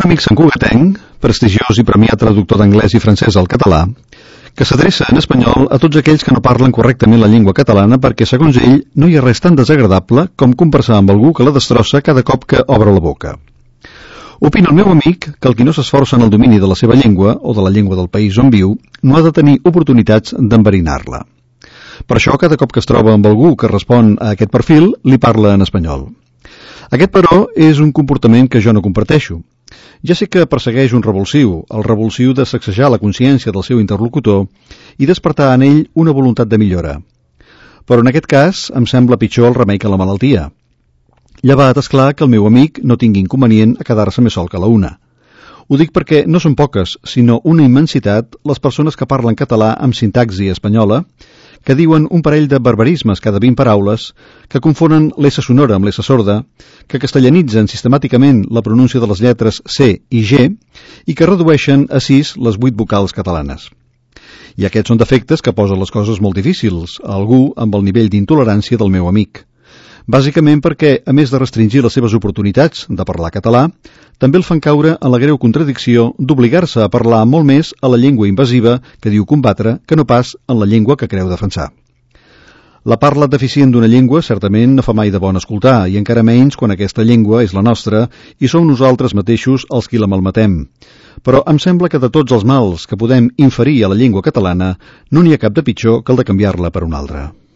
Un amic santcugatenc, prestigiós i premiat traductor d'anglès i francès al català, que s'adreça en espanyol a tots aquells que no parlen correctament la llengua catalana perquè, segons ell, no hi ha res tan desagradable com conversar amb algú que la destrossa cada cop que obre la boca. Opina el meu amic que el qui no s'esforça en el domini de la seva llengua o de la llengua del país on viu no ha de tenir oportunitats d'enverinar-la. Per això, cada cop que es troba amb algú que respon a aquest perfil, li parla en espanyol. Aquest, però, és un comportament que jo no comparteixo. Ja sé que persegueix un revulsiu, el revulsiu de sacsejar la consciència del seu interlocutor i despertar en ell una voluntat de millora. Però en aquest cas em sembla pitjor el remei que la malaltia. Llevat, esclar, que el meu amic no tingui inconvenient a quedar-se més sol que la una. Ho dic perquè no són poques, sinó una immensitat, les persones que parlen català amb sintaxi espanyola, que diuen un parell de barbarismes cada 20 paraules, que confonen l'S sonora amb l'S sorda, que castellanitzen sistemàticament la pronúncia de les lletres C i G i que redueixen a 6 les 8 vocals catalanes. I aquests són defectes que posen les coses molt difícils a algú amb el nivell d'intolerància del meu amic. Bàsicament perquè, a més de restringir les seves oportunitats de parlar català, també el fan caure en la greu contradicció d'obligar-se a parlar molt més a la llengua invasiva que diu combatre que no pas en la llengua que creu defensar. La parla deficient d'una llengua certament no fa mai de bon escoltar, i encara menys quan aquesta llengua és la nostra i som nosaltres mateixos els qui la malmetem. Però em sembla que de tots els mals que podem inferir a la llengua catalana no n'hi ha cap de pitjor que el de canviar-la per una altra.